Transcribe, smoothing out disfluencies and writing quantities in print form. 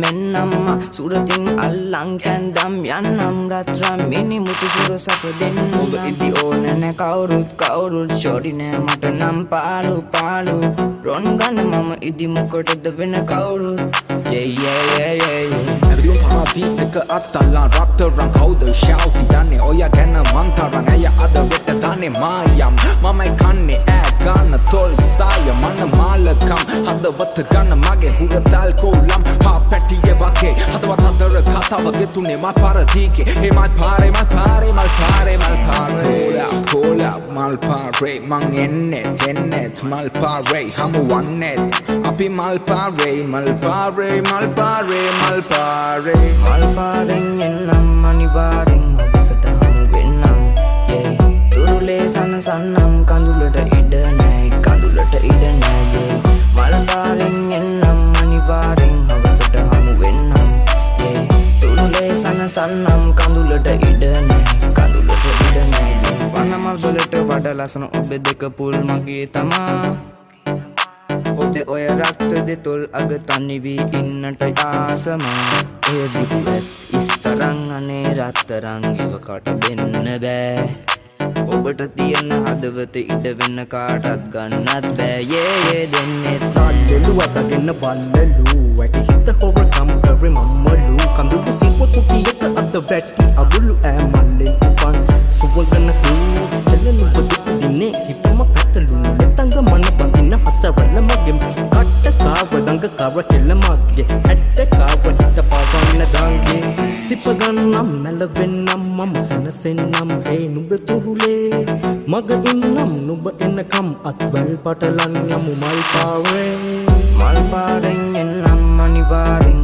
මෙන්නම්ම සුරතින් අල්ලං කැන්දම් යන්නම් රත්‍රම් මිනි මුතු සුර සප දෙන්න ඔබ ඉදි ඕන නැ කවුරුත් ෂෝඩි නෑ මට නම් පාලු රොන් ගන්න මම ඉදි මොකටද වෙන කවුරුත් Everyone paradisක අත්තල්ලා රත්තරන් කවුද ෂවුටි දන්නේ ඔයා ගැන මන්තරන් ඇය අද වෙත දන්නේ මායම් මමයි කන්නේ ඈ ගන්න තොල් සාය මන මාලකම් හදවත ගන්න මගේ හුරතල් කොලම් හා පැටියේ වගේ හදවත් හතර කතාව ගෙතුනේ මල් පාරදීකේ ඒ මල් පාරේ මල් පාරේ මං එන්නේ මල් පාරේ හමු වන්නේ අපි මල් පාරේ මල්පාරෙන් එන්නම් අනිවාරෙන් ඔබසට හමු වෙන්නම් තුරුලේ සනසන්නම් කඳුලට ඉඩ නෑ මල්පාරෙන් එන්නම් අනිවාරෙන් ඔබසට හමු වෙන්නම් තුරුලේ සනසන්නම් කඳුලට ඉඩ නෑ වනමල් වලට වඩා ලස්සන ඔබ දෙක පුල් මගේ තමා ඔබේ ඔය රක්ත දෙතොල් අග තනිවී ඉන්නට ආසමා ඔය දිපුස් ඉස්තරං අනේ රත්තරං එවකට වෙන්න බෑ ඔබට තියෙන හදවත ඉඩ වෙන්න කාටත් ගන්නත් බෑ දෙන්නෙත් තාල්ලෙලු අතගෙන පල්ලලු වැටි හිත හොරකම් කරේ මම්මලු කඳුළු සිප කුටියක අත වැටි අගුළු ඈ මල්ලෙන් උපන් සුවගන කූ එළනු බදු දිනේ හිතම පැටලු නෙතංග මන බඳින හසවල මගෙම් කට්ට කාව දඟ කව කෙල්ල මගේ ඇට්ට කාව හිත පවන්න දංගේ සිප ගන්නම් නැලවෙන්නම් මම සනසෙන්නම් හේ නුඹ තුරුලේ මග ඉන්නම් නුඹ එනකම් අත්වැල් පටලන් යමු මල්පාරෙන් එන්නම් අනිවාරෙන්